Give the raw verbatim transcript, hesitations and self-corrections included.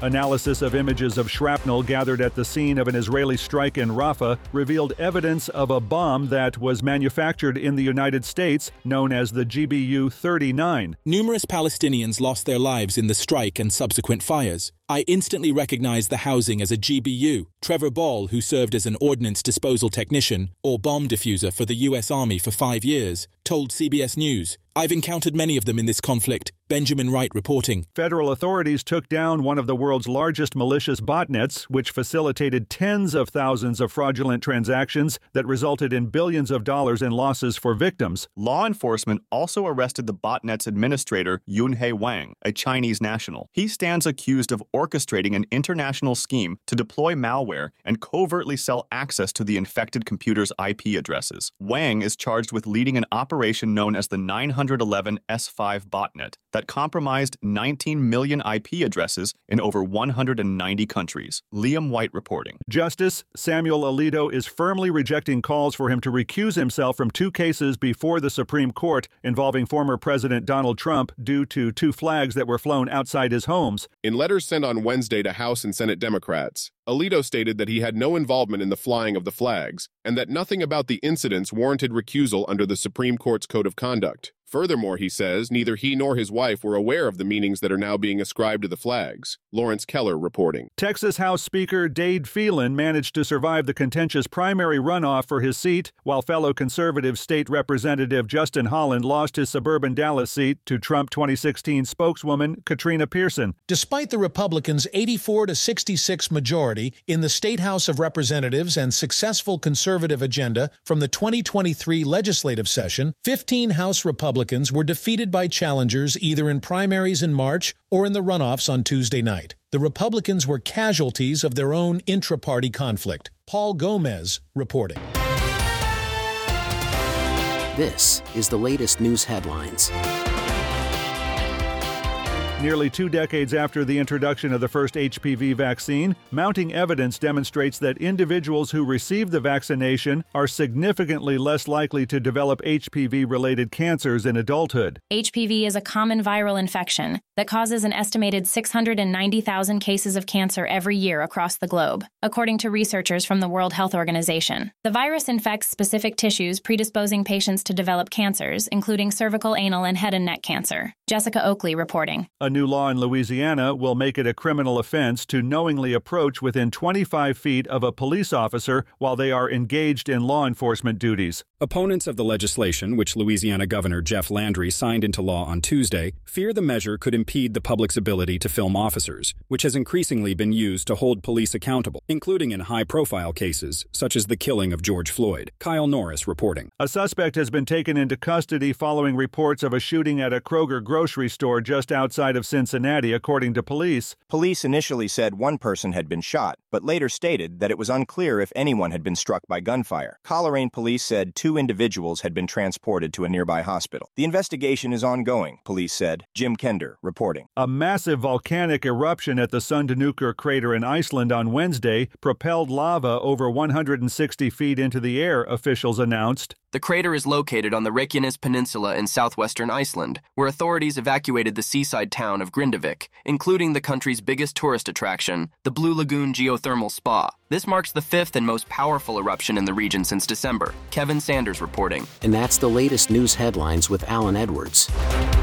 Analysis of images of shrapnel gathered at the scene of an Israeli strike in Rafah revealed evidence of a bomb that was manufactured in the United States, known as the G B U thirty-nine. Numerous Palestinians lost their lives in the strike and subsequent fires. I instantly recognized the housing as a G B U. Trevor Ball, who served as an ordnance disposal technician or bomb diffuser for the U S Army for five years, told C B S News, "I've encountered many of them in this conflict." Benjamin Wright reporting. Federal authorities took down one of the world's largest malicious botnets, which facilitated tens of thousands of fraudulent transactions that resulted in billions of dollars in losses for victims. Law enforcement also arrested the botnet's administrator, Yunhei Wang, a Chinese national. He stands accused of orchestrating an international scheme to deploy malware and covertly sell access to the infected computer's I P addresses. Wang is charged with leading an operation known as the nine eleven S five botnet that compromised nineteen million I P addresses in over one hundred ninety countries. Liam White reporting. Justice Samuel Alito is firmly rejecting calls for him to recuse himself from two cases before the Supreme Court involving former President Donald Trump due to two flags that were flown outside his homes. In letters sent on Wednesday to House and Senate Democrats, Alito stated that he had no involvement in the flying of the flags and that nothing about the incidents warranted recusal under the Supreme Court's Code of Conduct. Furthermore, he says, neither he nor his wife were aware of the meanings that are now being ascribed to the flags. Lawrence Keller reporting. Texas House Speaker Dade Phelan managed to survive the contentious primary runoff for his seat, while fellow conservative state representative Justin Holland lost his suburban Dallas seat to Trump twenty sixteen spokeswoman Katrina Pearson. Despite the Republicans' eighty-four to sixty-six majority in the State House of Representatives and successful conservative agenda from the twenty twenty-three legislative session, fifteen House Republicans were defeated by challengers either in primaries in March or in the runoffs on Tuesday night. The Republicans were casualties of their own intra-party conflict. Paul Gomez reporting. This is the latest news headlines. Nearly two decades after the introduction of the first H P V vaccine, mounting evidence demonstrates that individuals who receive the vaccination are significantly less likely to develop H P V-related cancers in adulthood. H P V is a common viral infection that causes an estimated six hundred ninety thousand cases of cancer every year across the globe, according to researchers from the World Health Organization. The virus infects specific tissues, predisposing patients to develop cancers, including cervical, anal, and head and neck cancer. Jessica Oakley reporting. A new law in Louisiana will make it a criminal offense to knowingly approach within twenty-five feet of a police officer while they are engaged in law enforcement duties. Opponents of the legislation, which Louisiana Governor Jeff Landry signed into law on Tuesday, fear the measure could impede the public's ability to film officers, which has increasingly been used to hold police accountable, including in high-profile cases, such as the killing of George Floyd. Kyle Norris reporting. A suspect has been taken into custody following reports of a shooting at a Kroger grocery store just outside of Cincinnati, according to police. Police initially said one person had been shot, but later stated that it was unclear if anyone had been struck by gunfire. Coleraine police said two individuals had been transported to a nearby hospital. The investigation is ongoing, police said. Jim Kender reporting. A massive volcanic eruption at the Sundhnúkur crater in Iceland on Wednesday propelled lava over one hundred sixty feet into the air, officials announced. The crater is located on the Reykjanes Peninsula in southwestern Iceland, where authorities evacuated the seaside town of Grindavik, including the country's biggest tourist attraction, the Blue Lagoon Geothermal Spa. This marks the fifth and most powerful eruption in the region since December. Kevin Sanders reporting. And that's the latest news headlines with Alan Edwards.